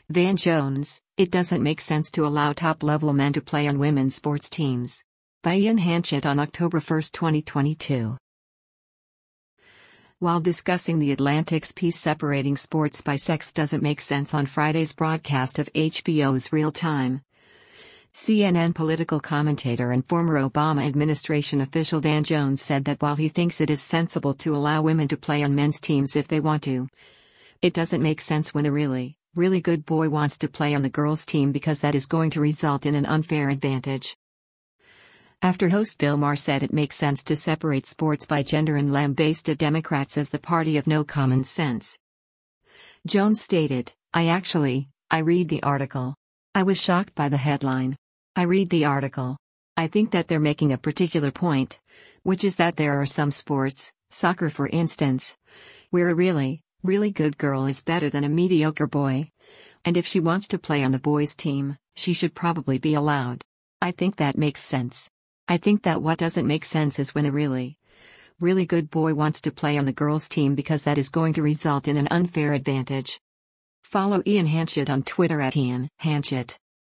Van Jones, it doesn't make sense to allow top-level men to play on women's sports teams. By Ian Hanchett on October 1, 2022. While discussing The Atlantic's piece separating sports by sex doesn't make sense on Friday's broadcast of HBO's Real Time, CNN political commentator and former Obama administration official Van Jones said that while he thinks it is sensible to allow women to play on men's teams if they want to, it doesn't make sense when a really good boy wants to play on the girls' team because that is going to result in an unfair advantage. After host Bill Maher said it makes sense to separate sports by gender and lambasted Democrats as the party of no common sense, Jones stated, I read the article. I was shocked by the headline. I read the article. I think that they're making a particular point, which is that there are some sports, soccer for instance, where a really good girl is better than a mediocre boy. And if she wants to play on the boys' team, she should probably be allowed. I think that makes sense. I think that what doesn't make sense is when a really good boy wants to play on the girls' team because that is going to result in an unfair advantage. Follow Ian Hanchett on Twitter @IanHanchett.